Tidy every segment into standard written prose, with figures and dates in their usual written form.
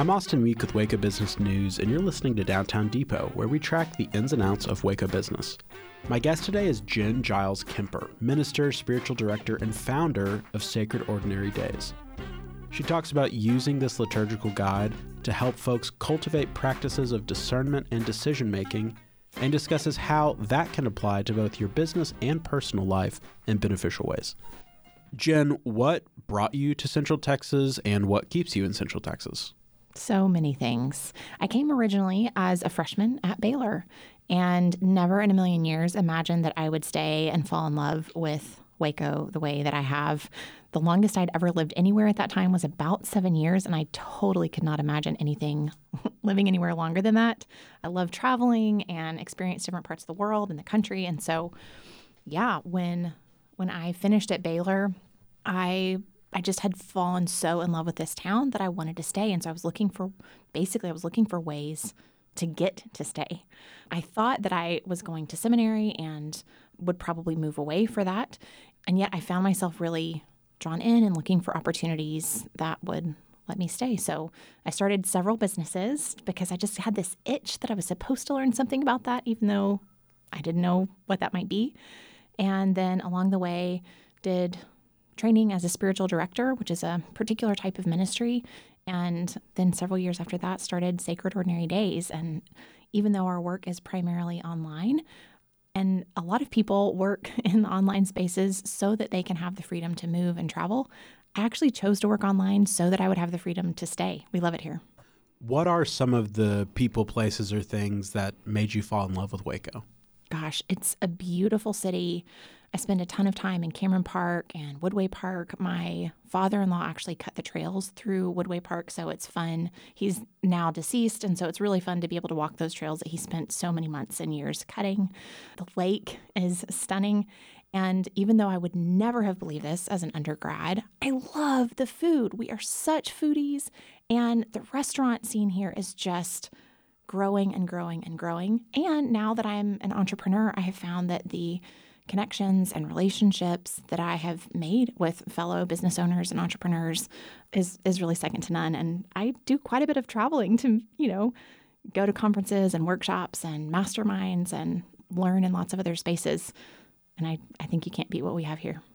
I'm Austin Meek with Waco Business News, and you're listening to Downtown Depot, where we track the ins and outs of Waco business. My guest today is Jen Giles Kemper, minister, spiritual director, and founder of Sacred Ordinary Days. She talks about using this liturgical guide to help folks cultivate practices of discernment and decision-making, and discusses how that can apply to both your business and personal life in beneficial ways. Jen, what brought you to Central Texas, and what keeps you in Central Texas? So many things. I came originally as a freshman at Baylor and never in a million years imagined that I would stay and fall in love with Waco the way that I have. The longest I'd ever lived anywhere at that time was about 7 years, and I totally could not imagine anything living anywhere longer than that. I love traveling and experience different parts of the world and the country. And so, yeah, when I finished at Baylor, I just had fallen so in love with this town that I wanted to stay. And so I was looking for ways to get to stay. I thought that I was going to seminary and would probably move away for that. And yet I found myself really drawn in and looking for opportunities that would let me stay. So I started several businesses because I just had this itch that I was supposed to learn something about that, even though I didn't know what that might be. And then along the way, did training as a spiritual director, which is a particular type of ministry. And then several years after that, started Sacred Ordinary Days. And even though our work is primarily online, and a lot of people work in online spaces so that they can have the freedom to move and travel, I actually chose to work online so that I would have the freedom to stay. We love it here. What are some of the people, places, or things that made you fall in love with Waco? Gosh, it's a beautiful city. I spend a ton of time in Cameron Park and Woodway Park. My father-in-law actually cut the trails through Woodway Park, so it's fun. He's now deceased, and so it's really fun to be able to walk those trails that he spent so many months and years cutting. The lake is stunning, and even though I would never have believed this as an undergrad, I love the food. We are such foodies, and the restaurant scene here is just growing and growing and growing. And now that I'm an entrepreneur, I have found that the connections and relationships that I have made with fellow business owners and entrepreneurs is really second to none. And I do quite a bit of traveling to, go to conferences and workshops and masterminds and learn in lots of other spaces. And I think you can't beat what we have here.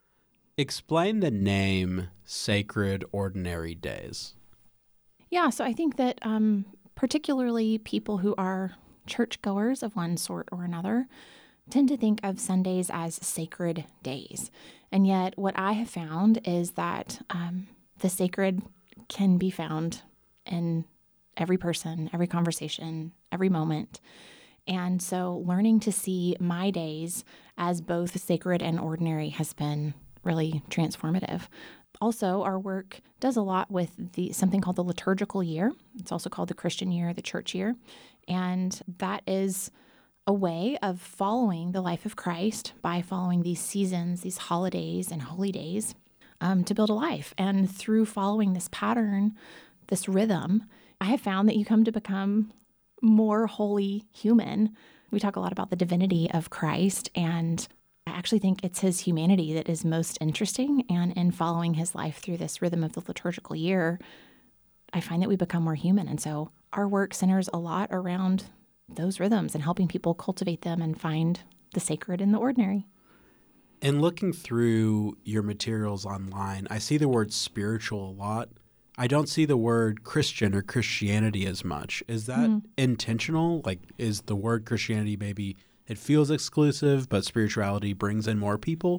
Explain the name Sacred Ordinary Days. Yeah, so I think that particularly people who are churchgoers of one sort or another tend to think of Sundays as sacred days. And yet what I have found is that the sacred can be found in every person, every conversation, every moment. And so learning to see my days as both sacred and ordinary has been really transformative. Also, our work does a lot with something called the liturgical year. It's also called the Christian year, the church year. And that is a way of following the life of Christ by following these seasons, these holidays and holy days to build a life. And through following this pattern, this rhythm, I have found that you come to become more holy human. We talk a lot about the divinity of Christ, and I actually think it's his humanity that is most interesting. And in following his life through this rhythm of the liturgical year, I find that we become more human. And so our work centers a lot around those rhythms and helping people cultivate them and find the sacred in the ordinary. In looking through your materials online, I see the word spiritual a lot. I don't see the word Christian or Christianity as much. Is that intentional? Like, is the word Christianity maybe it feels exclusive, but spirituality brings in more people?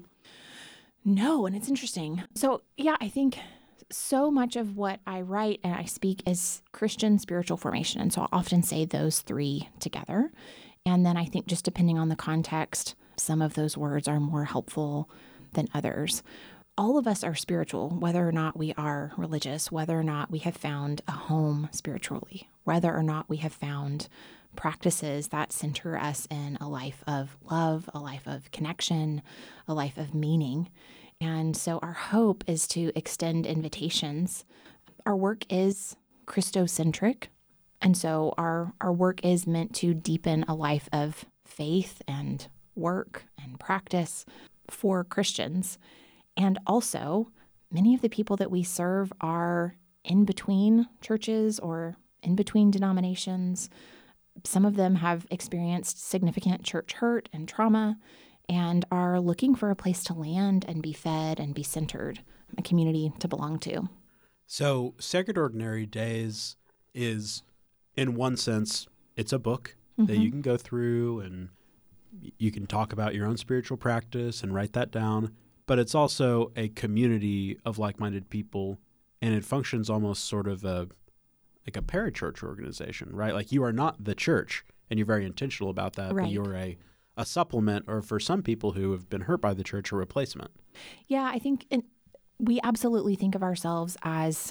No, and it's interesting. So, yeah, I think so much of what I write and I speak is Christian spiritual formation. And so I'll often say those three together. And then I think just depending on the context, some of those words are more helpful than others. All of us are spiritual, whether or not we are religious, whether or not we have found a home spiritually, whether or not we have found practices that center us in a life of love, a life of connection, a life of meaning. And so our hope is to extend invitations. Our work is Christocentric. And so our work is meant to deepen a life of faith and work and practice for Christians. And also, many of the people that we serve are in between churches or in between denominations. Some of them have experienced significant church hurt and trauma and are looking for a place to land and be fed and be centered, a community to belong to. So Sacred Ordinary Days is, in one sense, it's a book that you can go through and you can talk about your own spiritual practice and write that down. But it's also a community of like-minded people, and it functions almost sort of like a parachurch organization, right? Like you are not the church, and you're very intentional about that, right. But you're a supplement, or for some people who have been hurt by the church, a replacement. Yeah, I think we absolutely think of ourselves as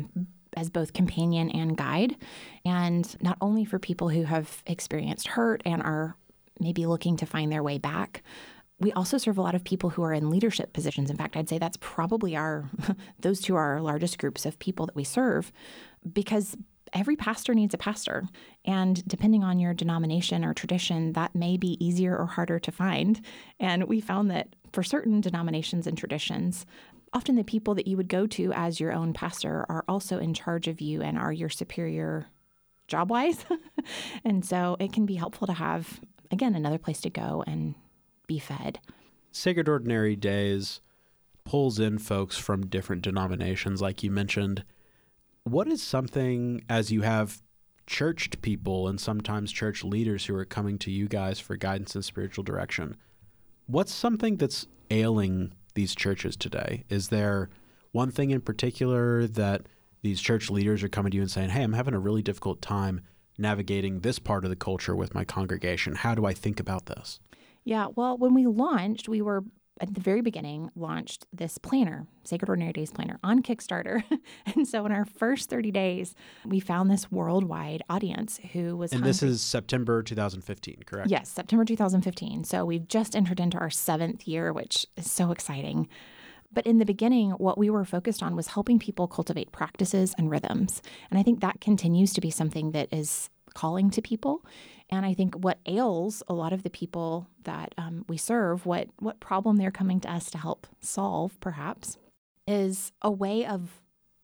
both companion and guide, and not only for people who have experienced hurt and are maybe looking to find their way back. We also serve a lot of people who are in leadership positions. In fact, I'd say that's probably those two are our largest groups of people that we serve, because every pastor needs a pastor. And depending on your denomination or tradition, that may be easier or harder to find. And we found that for certain denominations and traditions, often the people that you would go to as your own pastor are also in charge of you and are your superior job-wise. And so it can be helpful to have, again, another place to go and be fed. Sacred Ordinary Days pulls in folks from different denominations, like you mentioned. What is something, as you have churched people and sometimes church leaders who are coming to you guys for guidance and spiritual direction, what's something that's ailing these churches today? Is there one thing in particular that these church leaders are coming to you and saying, hey, I'm having a really difficult time navigating this part of the culture with my congregation. How do I think about this? Yeah, well, when we launched, we were at the very beginning launched this planner, Sacred Ordinary Days planner, on Kickstarter. And so in our first 30 days, we found this worldwide audience who was hungry. This is September 2015, correct? Yes, September 2015. So we've just entered into our 7th year, which is so exciting. But in the beginning, what we were focused on was helping people cultivate practices and rhythms. And I think that continues to be something that is calling to people. And I think what ails a lot of the people that we serve, what problem they're coming to us to help solve, perhaps, is a way of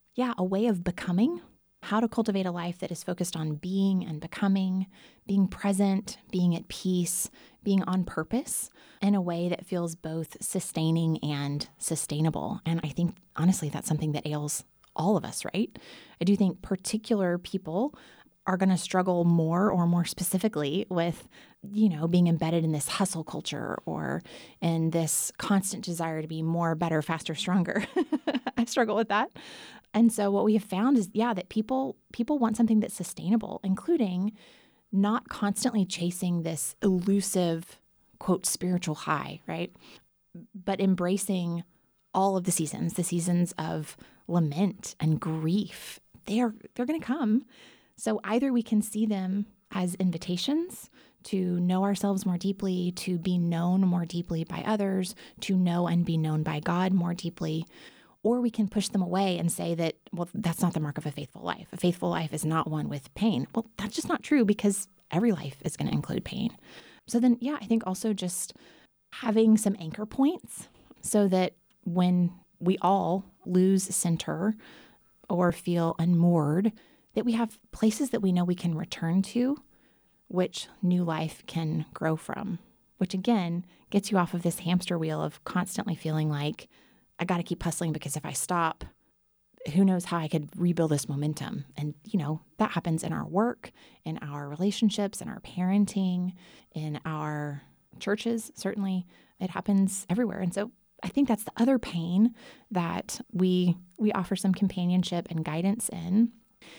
becoming, how to cultivate a life that is focused on being and becoming, being present, being at peace, being on purpose in a way that feels both sustaining and sustainable. And I think, honestly, that's something that ails all of us, right? I do think particular people are going to struggle more specifically with, being embedded in this hustle culture or in this constant desire to be more, better, faster, stronger. I struggle with that. And so what we have found is, that people want something that's sustainable, including not constantly chasing this elusive, quote, spiritual high, right? But embracing all of the seasons of lament and grief. They're going to come. So either we can see them as invitations to know ourselves more deeply, to be known more deeply by others, to know and be known by God more deeply, or we can push them away and say that, well, that's not the mark of a faithful life. A faithful life is not one with pain. Well, that's just not true, because every life is going to include pain. So then, I think also just having some anchor points so that when we all lose center or feel unmoored, that we have places that we know we can return to, which new life can grow from, which again gets you off of this hamster wheel of constantly feeling like, I got to keep hustling, because if I stop, who knows how I could rebuild this momentum. And, that happens in our work, in our relationships, in our parenting, in our churches. Certainly it happens everywhere. And so I think that's the other pain that we offer some companionship and guidance in,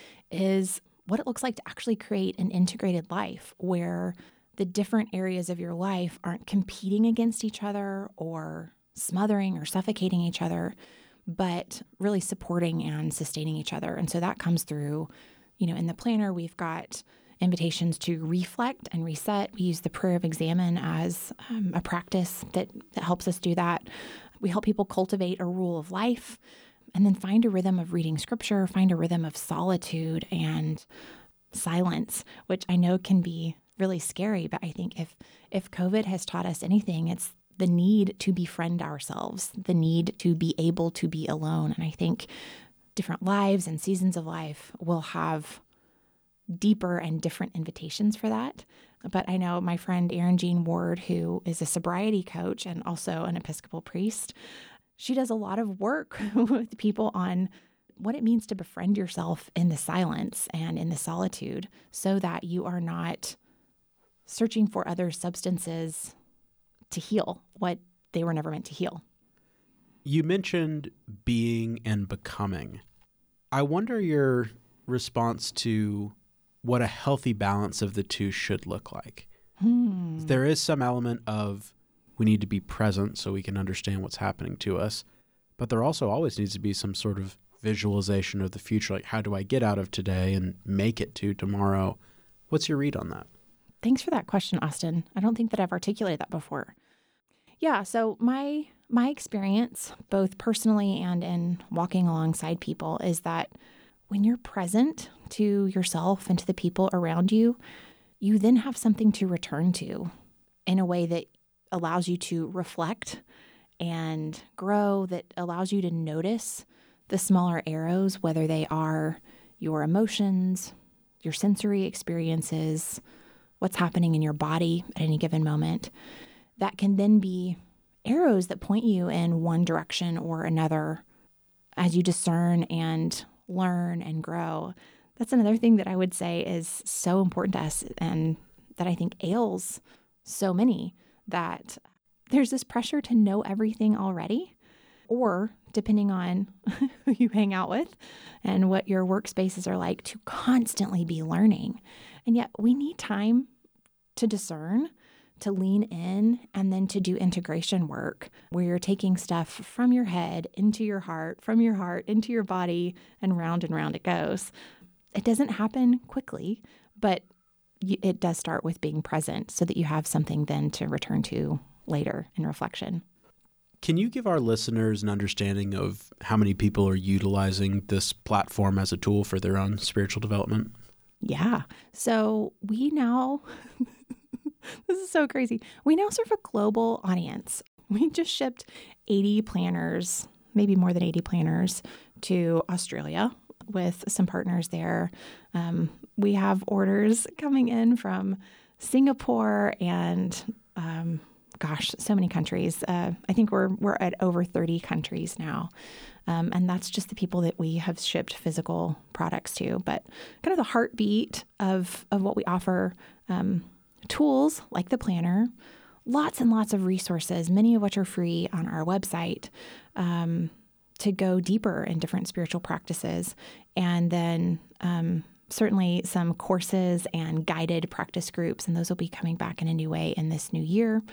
is what it looks like to actually create an integrated life where the different areas of your life aren't competing against each other or smothering or suffocating each other, but really supporting and sustaining each other. And so that comes through, in the planner, we've got invitations to reflect and reset. We use the prayer of examine as a practice that helps us do that. We help people cultivate a rule of life, and then find a rhythm of reading scripture, find a rhythm of solitude and silence, which I know can be really scary. But I think if COVID has taught us anything, it's the need to befriend ourselves, the need to be able to be alone. And I think different lives and seasons of life will have deeper and different invitations for that. But I know my friend Erin Jean Ward, who is a sobriety coach and also an Episcopal priest, she does a lot of work with people on what it means to befriend yourself in the silence and in the solitude so that you are not searching for other substances to heal what they were never meant to heal. You mentioned being and becoming. I wonder your response to what a healthy balance of the two should look like. There is some element of we need to be present so we can understand what's happening to us, but there also always needs to be some sort of visualization of the future. Like, how do I get out of today and make it to tomorrow? What's your read on that? Thanks for that question, Austin. I don't think that I've articulated that before. Yeah, so my experience, both personally and in walking alongside people, is that when you're present to yourself and to the people around you, you then have something to return to in a way that allows you to reflect and grow, that allows you to notice the smaller arrows, whether they are your emotions, your sensory experiences, what's happening in your body at any given moment, that can then be arrows that point you in one direction or another as you discern and learn and grow. That's another thing that I would say is so important to us and that I think ails so many, that there's this pressure to know everything already, or depending on who you hang out with and what your workspaces are like, to constantly be learning. And yet we need time to discern, to lean in, and then to do integration work where you're taking stuff from your head into your heart, from your heart into your body, and round it goes. It doesn't happen quickly, but it does start with being present so that you have something then to return to later in reflection. Can you give our listeners an understanding of how many people are utilizing this platform as a tool for their own spiritual development? Yeah. So we now, this is so crazy. We now serve a global audience. We just shipped 80 planners, maybe more than 80 planners, to Australia with some partners there. We have orders coming in from Singapore and so many countries. I think we're at over 30 countries now. And that's just the people that we have shipped physical products to. But kind of the heartbeat of what we offer, tools like the planner, lots and lots of resources, many of which are free on our website, to go deeper in different spiritual practices. And then certainly some courses and guided practice groups, and those will be coming back in a new way in this new year.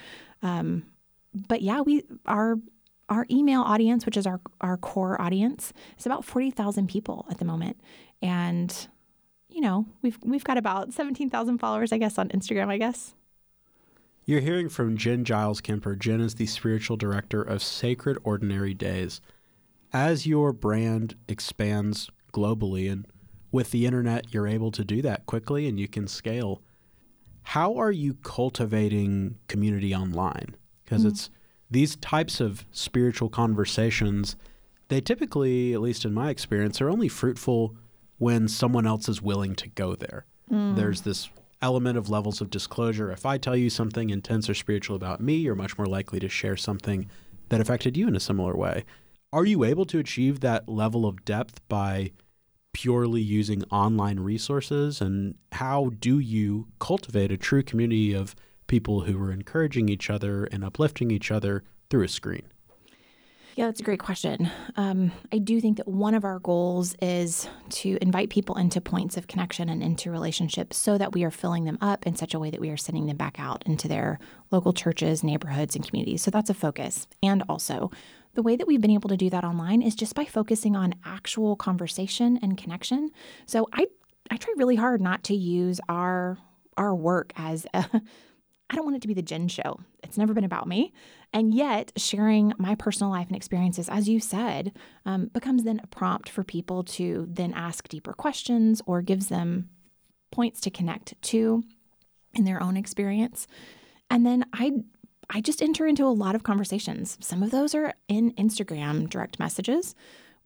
But yeah, our email audience, which is our core audience, is about 40,000 people at the moment. And, you know, we've got about 17,000 followers, I guess, on Instagram, I guess. You're hearing from Jen Giles Kemper. Jen is the spiritual director of Sacred Ordinary Days. As your brand expands globally, and with the internet, you're able to do that quickly and you can scale. How are you cultivating community online? Because it's these types of spiritual conversations, they typically, at least in my experience, are only fruitful when someone else is willing to go there. There's this element of levels of disclosure. If I tell you something intense or spiritual about me, you're much more likely to share something that affected you in a similar way. Are you able to achieve that level of depth by purely using online resources? And how do you cultivate a true community of people who are encouraging each other and uplifting each other through a screen? Yeah, that's a great question. I do think that one of our goals is to invite people into points of connection and into relationships so that we are filling them up in such a way that we are sending them back out into their local churches, neighborhoods, and communities. So that's a focus. And also, the way that we've been able to do that online is just by focusing on actual conversation and connection. So I try really hard not to use our work as I don't want it to be the Jen show. It's never been about me. And yet sharing my personal life and experiences, as you said, becomes then a prompt for people to then ask deeper questions or gives them points to connect to in their own experience. And then I just enter into a lot of conversations. Some of those are in Instagram direct messages.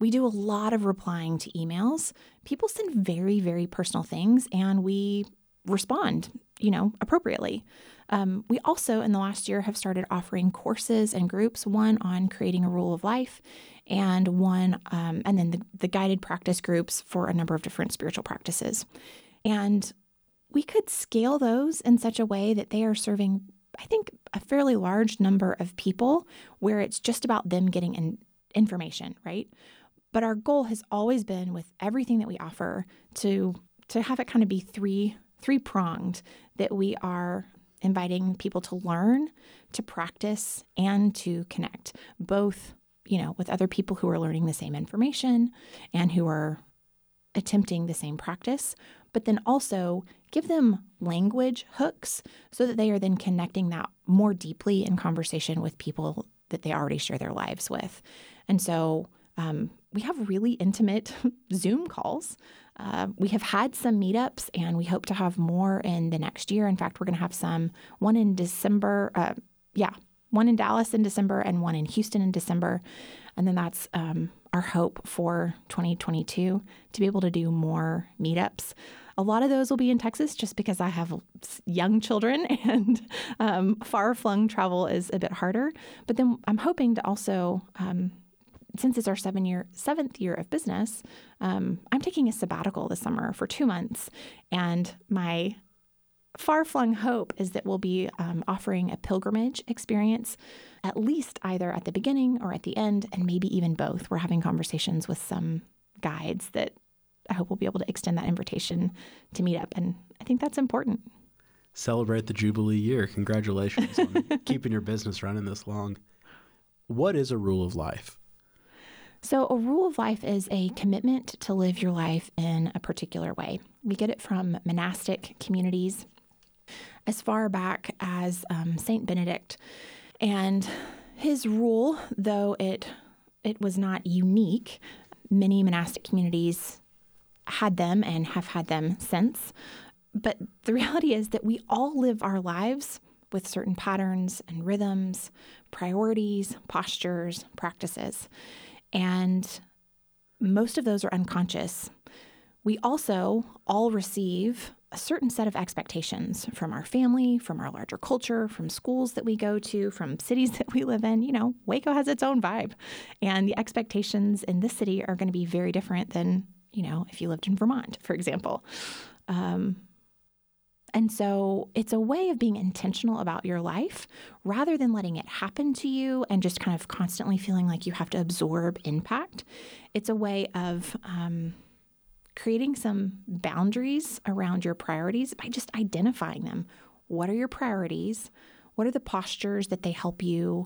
We do a lot of replying to emails. People send very, very personal things, and we respond, appropriately. We also, in the last year, have started offering courses and groups, one on creating a rule of life and one, and then the guided practice groups for a number of different spiritual practices. And we could scale those in such a way that they are serving, I think, a fairly large number of people where it's just about them getting information, right? But our goal has always been with everything that we offer to have it kind of be three-pronged, that we are inviting people to learn, to practice, and to connect, both, with other people who are learning the same information and who are attempting the same practice, but then also give them language hooks so that they are then connecting that more deeply in conversation with people that they already share their lives with. And so we have really intimate Zoom calls. We have had some meetups, and we hope to have more in the next year. In fact, we're going to have one in December. One in Dallas in December and one in Houston in December. And then that's our hope for 2022, to be able to do more meetups. A lot of those will be in Texas just because I have young children, and far-flung travel is a bit harder. But then I'm hoping to also, since it's our seventh year of business, I'm taking a sabbatical this summer for 2 months. And my far-flung hope is that we'll be offering a pilgrimage experience, at least either at the beginning or at the end, and maybe even both. We're having conversations with some guides that I hope we'll be able to extend that invitation to meet up. And I think that's important. Celebrate the Jubilee year. Congratulations on keeping your business running this long. What is a rule of life? So a rule of life is a commitment to live your life in a particular way. We get it from monastic communities as far back as Saint Benedict. And his rule, though it was not unique, many monastic communities had them and have had them since. But the reality is that we all live our lives with certain patterns and rhythms, priorities, postures, practices. And most of those are unconscious. We also all receive a certain set of expectations from our family, from our larger culture, from schools that we go to, from cities that we live in. Waco has its own vibe. And the expectations in this city are going to be very different than, if you lived in Vermont, for example. And so it's a way of being intentional about your life rather than letting it happen to you and just kind of constantly feeling like you have to absorb impact. It's a way of creating some boundaries around your priorities by just identifying them. What are your priorities? What are the postures that they help you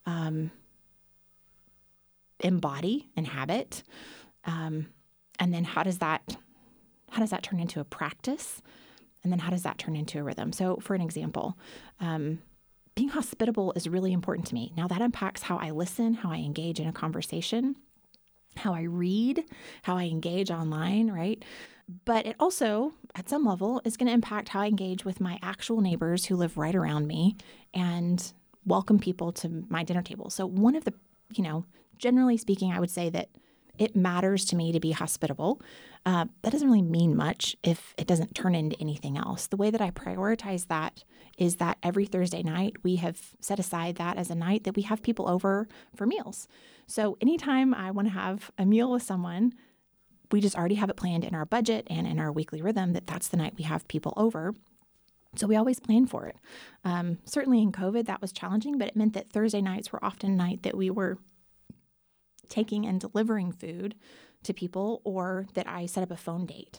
embody, inhabit? And then how does that turn into a practice? And then how does that turn into a rhythm? So for an example, being hospitable is really important to me. Now that impacts how I listen, how I engage in a conversation, how I read, how I engage online, right? But it also, at some level, is going to impact how I engage with my actual neighbors who live right around me and welcome people to my dinner table. So one of the, generally speaking, I would say that it matters to me to be hospitable. That doesn't really mean much if it doesn't turn into anything else. The way that I prioritize that is that every Thursday night, we have set aside that as a night that we have people over for meals. So anytime I want to have a meal with someone, we just already have it planned in our budget and in our weekly rhythm that that's the night we have people over. So we always plan for it. Certainly in COVID, that was challenging, but it meant that Thursday nights were often a night that we were taking and delivering food to people, or that I set up a phone date.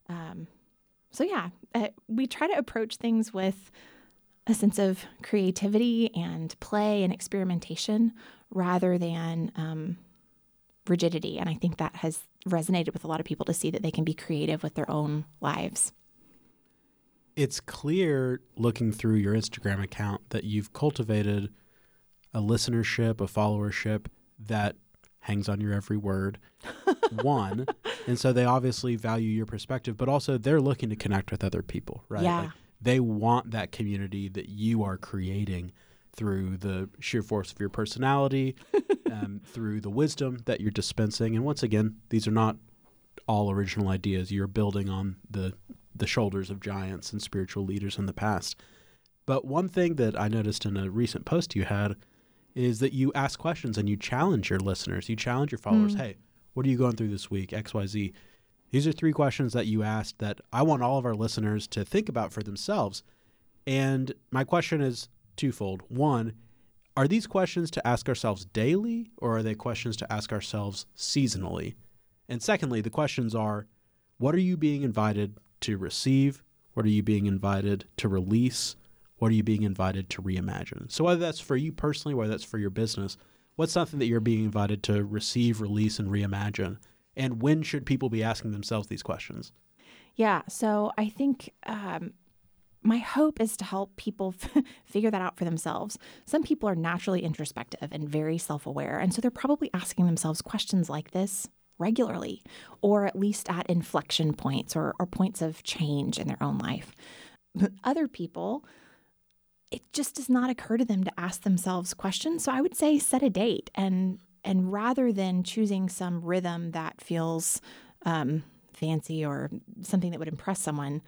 We try to approach things with a sense of creativity and play and experimentation rather than rigidity. And I think that has resonated with a lot of people to see that they can be creative with their own lives. It's clear looking through your Instagram account that you've cultivated a listenership, a followership that hangs on your every word. One. And so they obviously value your perspective, but also they're looking to connect with other people, right? Yeah. Like they want that community that you are creating through the sheer force of your personality, through the wisdom that you're dispensing. And once again, these are not all original ideas. You're building on the shoulders of giants and spiritual leaders in the past. But one thing that I noticed in a recent post you had is that you ask questions and you challenge your listeners. You challenge your followers. Hey, what are you going through this week? XYZ. These are 3 questions that you asked that I want all of our listeners to think about for themselves. And my question is twofold. One, are these questions to ask ourselves daily, or are they questions to ask ourselves seasonally? And secondly, the questions are, what are you being invited to receive? What are you being invited to release? What are you being invited to reimagine? So whether that's for you personally, whether that's for your business, what's something that you're being invited to receive, release, and reimagine? And when should people be asking themselves these questions? Yeah, so I think my hope is to help people figure that out for themselves. Some people are naturally introspective and very self-aware, and so they're probably asking themselves questions like this regularly, or at least at inflection points or points of change in their own life. But other people, it just does not occur to them to ask themselves questions. So I would say set a date, and rather than choosing some rhythm that feels fancy or something that would impress someone,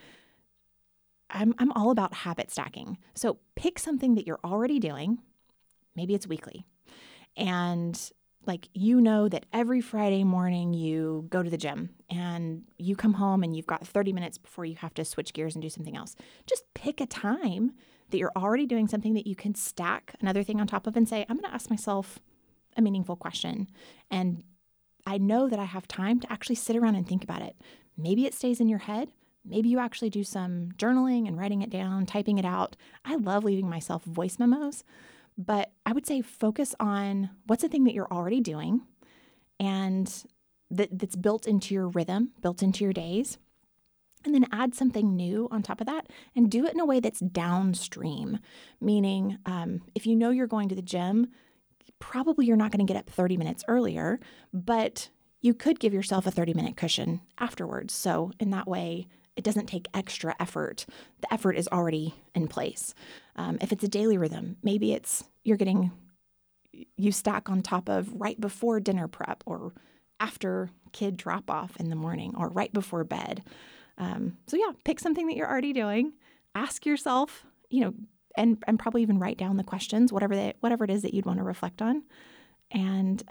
I'm all about habit stacking. So pick something that you're already doing. Maybe it's weekly. And like, you know that every Friday morning you go to the gym and you come home and you've got 30 minutes before you have to switch gears and do something else. Just pick a time that you're already doing something that you can stack another thing on top of and say, I'm going to ask myself a meaningful question. And I know that I have time to actually sit around and think about it. Maybe it stays in your head. Maybe you actually do some journaling and writing it down, typing it out. I love leaving myself voice memos, but I would say focus on what's the thing that you're already doing and that's built into your rhythm, built into your days, and then add something new on top of that and do it in a way that's downstream, meaning if you know you're going to the gym, probably you're not going to get up 30 minutes earlier, but you could give yourself a 30-minute cushion afterwards. So in that way, it doesn't take extra effort. The effort is already in place. If it's a daily rhythm, maybe it's you stack on top of right before dinner prep or after kid drop off in the morning or right before bed. So yeah, pick something that you're already doing. Ask yourself, and probably even write down the questions, whatever it is that you'd want to reflect on, and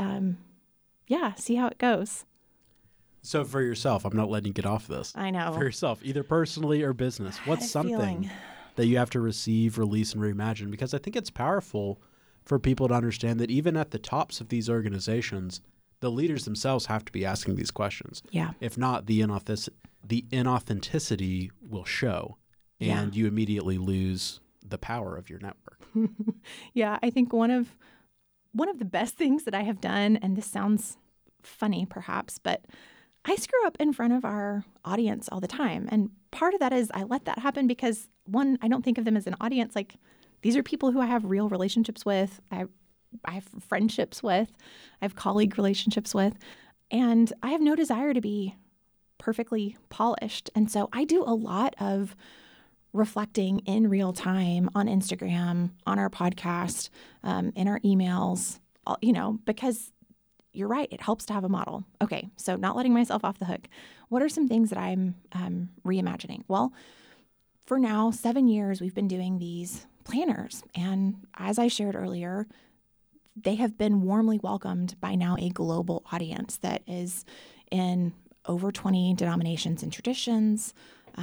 see how it goes. So for yourself, I'm not letting you get off this. I know. For yourself, either personally or business, what's something that you have to receive, release, and reimagine? Because I think it's powerful for people to understand that even at the tops of these organizations, the leaders themselves have to be asking these questions. Yeah. If not, the inauthenticity will show, and you immediately lose the power of your network. Yeah, I think one of the best things that I have done, and this sounds funny perhaps, but I screw up in front of our audience all the time. And part of that is I let that happen because, one, I don't think of them as an audience. Like, these are people who I have real relationships with. I have friendships with. I have colleague relationships with. And I have no desire to be perfectly polished. And so I do a lot of reflecting in real time on Instagram, on our podcast, in our emails, because you're right. It helps to have a model. Okay, so not letting myself off the hook. What are some things that I'm reimagining? Well, for now, 7 years, we've been doing these planners. And as I shared earlier, they have been warmly welcomed by now a global audience that is in over 20 denominations and traditions.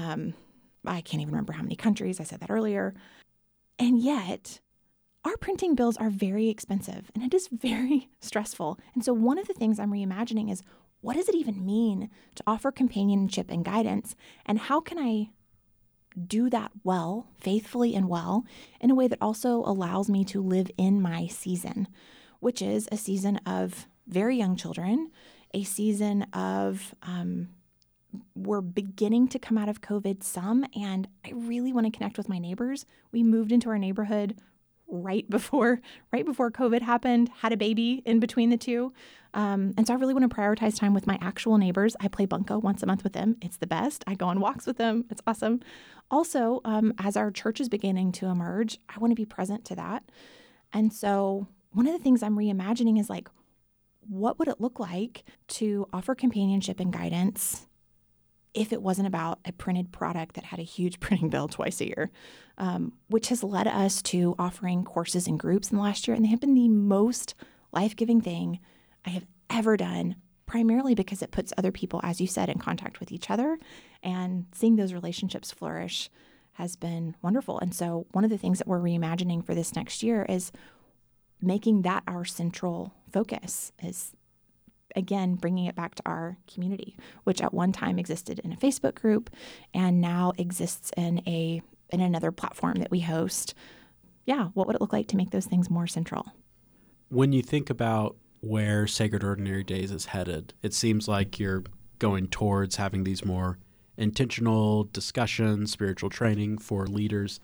I can't even remember how many countries. I said that earlier. And yet, our printing bills are very expensive and it is very stressful. And so one of the things I'm reimagining is, what does it even mean to offer companionship and guidance? And how can I do that well, faithfully and well, in a way that also allows me to live in my season, which is a season of very young children, a season of we're beginning to come out of COVID some, and I really want to connect with my neighbors. We moved into our neighborhood right before COVID happened, had a baby in between the two. And so I really want to prioritize time with my actual neighbors. I play bunco once a month with them. It's the best. I go on walks with them. It's awesome. Also, as our church is beginning to emerge, I want to be present to that. And so one of the things I'm reimagining is like, what would it look like to offer companionship and guidance if it wasn't about a printed product that had a huge printing bill twice a year, which has led us to offering courses and groups in the last year. And they have been the most life-giving thing I have ever done, primarily because it puts other people, as you said, in contact with each other. And seeing those relationships flourish has been wonderful. And so one of the things that we're reimagining for this next year is making that our central focus, is again, bringing it back to our community, which at one time existed in a Facebook group and now exists in another platform that we host. Yeah, what would it look like to make those things more central? When you think about where Sacred Ordinary Days is headed, it seems like you're going towards having these more intentional discussions, spiritual training for leaders.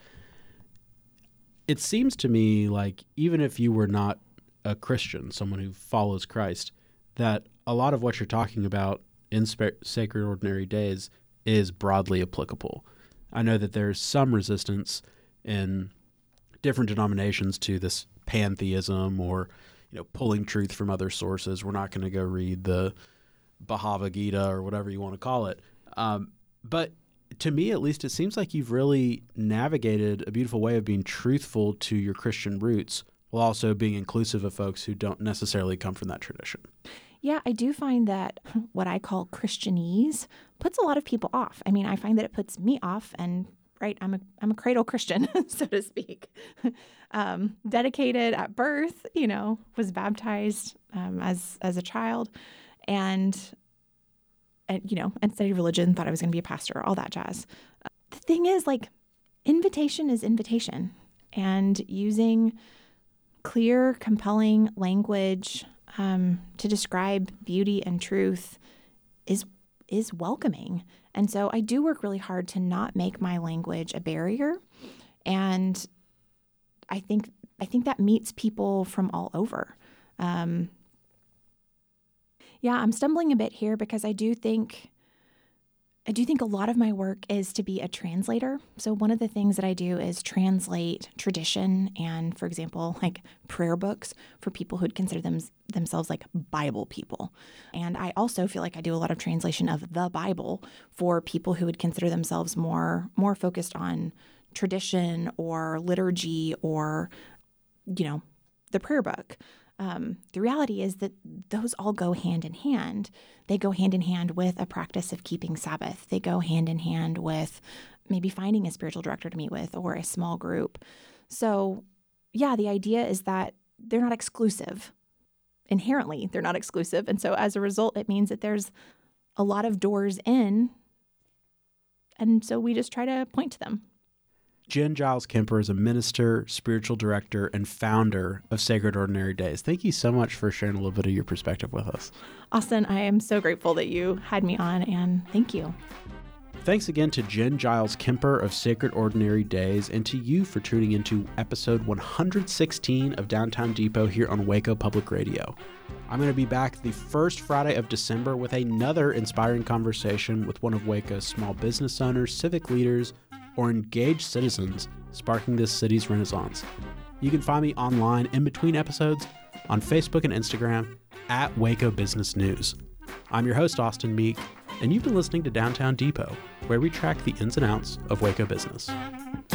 It seems to me like even if you were not a Christian, someone who follows Christ, that a lot of what you're talking about in Sacred Ordinary Days is broadly applicable. I know that there's some resistance in different denominations to this pantheism or, pulling truth from other sources. We're not going to go read the Bhagavad Gita or whatever you want to call it. But to me, at least, it seems like you've really navigated a beautiful way of being truthful to your Christian roots while also being inclusive of folks who don't necessarily come from that tradition. Yeah, I do find that what I call Christianese puts a lot of people off. I mean, I find that it puts me off, and right, I'm a cradle Christian, so to speak. Dedicated at birth, was baptized as a child, and studied religion, thought I was going to be a pastor, all that jazz. The thing is, invitation is invitation, and using clear, compelling language to describe beauty and truth is welcoming. And so I do work really hard to not make my language a barrier. And I think that meets people from all over. I'm stumbling a bit here because I do think a lot of my work is to be a translator. So one of the things that I do is translate tradition and, for example, prayer books for people who'd consider themselves Bible people. And I also feel like I do a lot of translation of the Bible for people who would consider themselves more focused on tradition or liturgy or, the prayer book. The reality is that those all go hand in hand. They go hand in hand with a practice of keeping Sabbath. They go hand in hand with maybe finding a spiritual director to meet with or a small group. So, yeah, the idea is that they're not exclusive. Inherently, they're not exclusive. And so as a result, it means that there's a lot of doors in. And so we just try to point to them. Jen Giles Kemper is a minister, spiritual director, and founder of Sacred Ordinary Days. Thank you so much for sharing a little bit of your perspective with us. Austin, I am so grateful that you had me on, and thank you. Thanks again to Jen Giles Kemper of Sacred Ordinary Days, and to you for tuning into episode 116 of Downtown Depot here on Waco Public Radio. I'm going to be back the first Friday of December with another inspiring conversation with one of Waco's small business owners, civic leaders, or engaged citizens sparking this city's renaissance. You can find me online in between episodes on Facebook and Instagram at Waco Business News. I'm your host, Austin Meek, and you've been listening to Downtown Depot, where we track the ins and outs of Waco business.